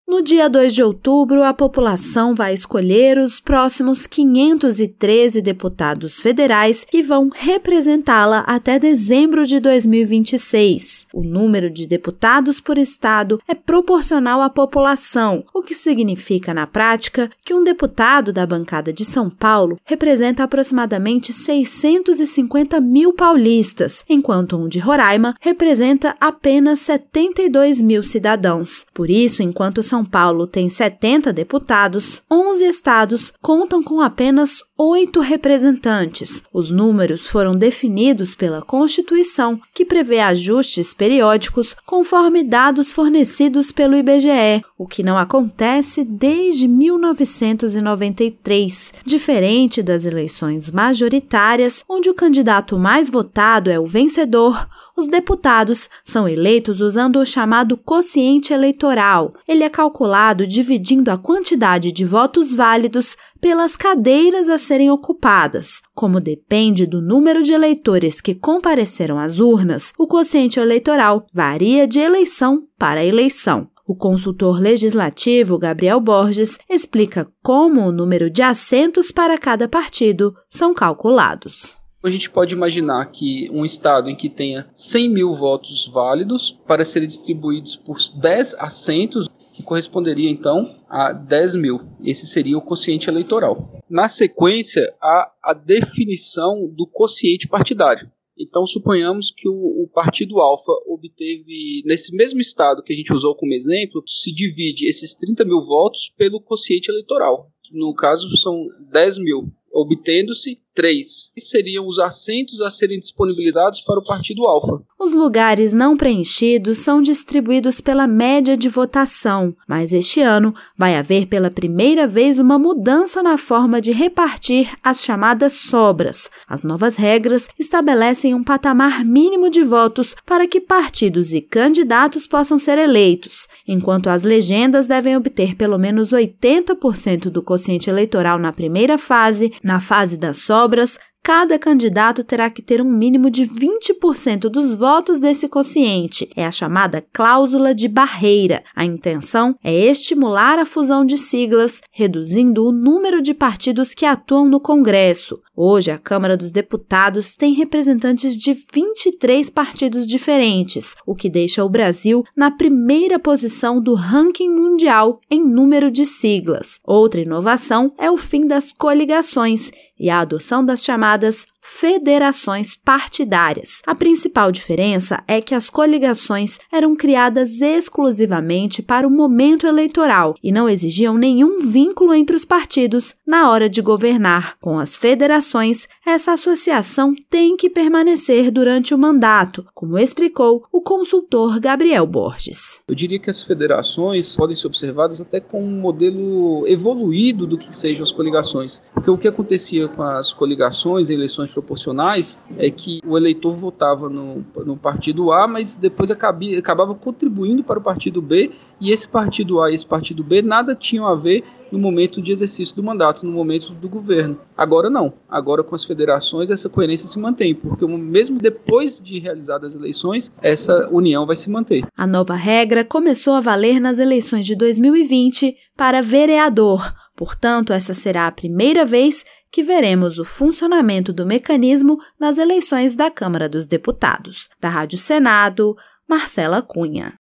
No dia 2 de outubro, a população vai escolher os próximos 513 deputados federais que vão representá-la até dezembro de 2026. O número de deputados por estado é proporcional à população, o que significa, na prática, que um deputado da bancada de São Paulo representa aproximadamente 650 mil paulistas, enquanto um de Roraima representa apenas 72 mil cidadãos. Por isso, enquanto São Paulo tem 70 deputados, 11 estados contam com apenas 8 representantes. Os números foram definidos pela Constituição, que prevê ajustes periódicos conforme dados fornecidos pelo IBGE, o que não acontece desde 1993, diferente das eleições majoritárias, onde o candidato mais votado é o vencedor. Os deputados são eleitos usando o chamado quociente eleitoral. Ele é calculado dividindo a quantidade de votos válidos pelas cadeiras a serem ocupadas. Como depende do número de eleitores que compareceram às urnas, o quociente eleitoral varia de eleição para eleição. O consultor legislativo Gabriel Borges explica como o número de assentos para cada partido são calculados. A gente pode imaginar que um estado em que tenha 100 mil votos válidos para serem distribuídos por 10 assentos, que corresponderia então a 10 mil. Esse seria o quociente eleitoral. Na sequência, há a definição do quociente partidário. Então, suponhamos que o partido Alfa obteve, nesse mesmo estado que a gente usou como exemplo, se divide esses 30 mil votos pelo quociente eleitoral. No caso, são 10 mil. Obtendo-se 3, que seriam os assentos a serem disponibilizados para o partido Alfa. Os lugares não preenchidos são distribuídos pela média de votação, mas este ano vai haver pela primeira vez uma mudança na forma de repartir as chamadas sobras. As novas regras estabelecem um patamar mínimo de votos para que partidos e candidatos possam ser eleitos, enquanto as legendas devem obter pelo menos 80% do quociente eleitoral na primeira fase. Na fase das sobras, cada candidato terá que ter um mínimo de 20% dos votos desse quociente. É a chamada cláusula de barreira. A intenção é estimular a fusão de siglas, reduzindo o número de partidos que atuam no Congresso. Hoje, a Câmara dos Deputados tem representantes de 23 partidos diferentes, o que deixa o Brasil na primeira posição do ranking mundial em número de siglas. Outra inovação é o fim das coligações e a adoção das chamadas federações partidárias. A principal diferença é que as coligações eram criadas exclusivamente para o momento eleitoral e não exigiam nenhum vínculo entre os partidos na hora de governar. Com as federações, essa associação tem que permanecer durante o mandato, como explicou o consultor Gabriel Borges. Eu diria que as federações podem ser observadas até com um modelo evoluído do que sejam as coligações, porque o que acontecia com as coligações em eleições proporcionais é que o eleitor votava no partido A, mas depois acabava contribuindo para o partido B, e esse partido A e esse partido B nada tinham a ver no momento de exercício do mandato, no momento do governo. Agora não. Agora com as federações essa coerência se mantém, porque mesmo depois de realizadas as eleições, essa união vai se manter. A nova regra começou a valer nas eleições de 2020 para vereador. Portanto, essa será a primeira vez que veremos o funcionamento do mecanismo nas eleições da Câmara dos Deputados. Da Rádio Senado, Marcela Cunha.